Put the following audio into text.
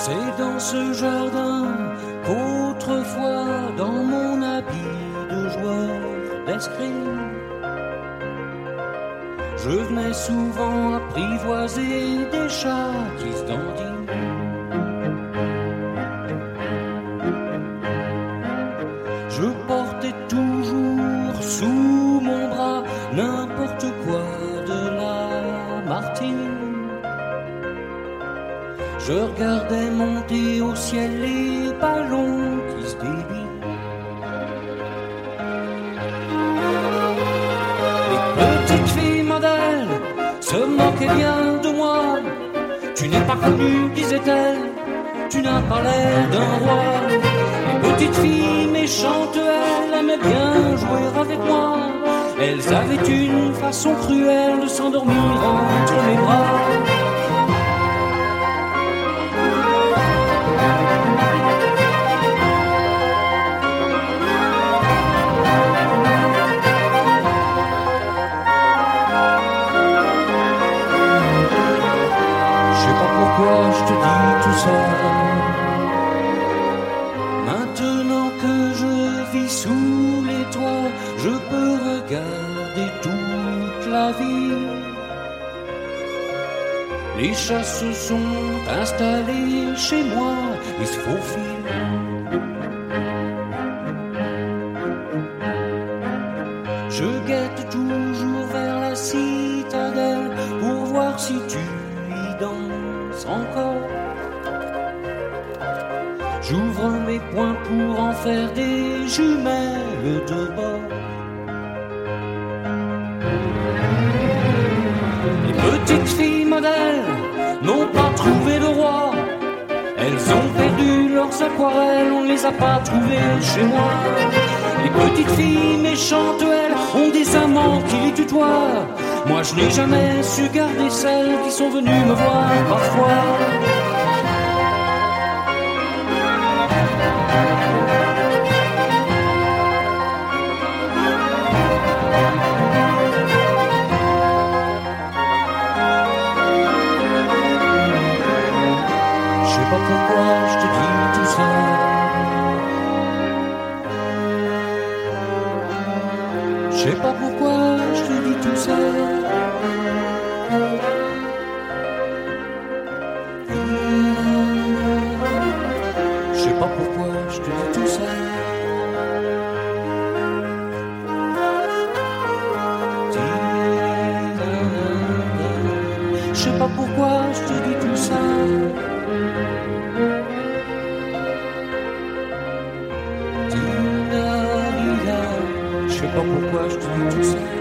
C'est dans ce jardin qu'autrefois, dans mon habit de joueur d'escrime, je venais souvent apprivoiser des chats qui se dandinent. Je portais toujours sous mon bras n'importe quoi de la Martine. Je regardais monter au ciel les ballons qui se débilent. Les petites filles modèles se moquaient bien de moi. Tu n'es pas connu, disait-elle, tu n'as pas l'air d'un roi. Les petites filles méchantes, elles aimaient bien jouer avec moi. Elles avaient une façon cruelle de s'endormir entre mes bras. Je te dis tout ça. Maintenant que je vis sous les toits, je peux regarder toute la ville. Les chats se sont installés chez moi et se faufilent. Je guette toujours vers la citadelle pour voir si tu y danses encore. J'ouvre mes poings pour en faire des jumelles de bord. Les petites filles modèles n'ont pas trouvé le roi. Elles ont perdu leurs aquarelles, on ne les a pas trouvées chez moi. Les petites filles méchantes, elles, ont des amants qui les tutoient. Moi je n'ai jamais su garder celles qui sont venues me voir parfois. Je sais pas pourquoi je te dis tout ça. Je sais pas pourquoi je te dis tout ça. Je sais pas pourquoi je te dis tout ça. Je sais pas pourquoi je te dis tout ça. Je sais pas pourquoi je te dis tout ça.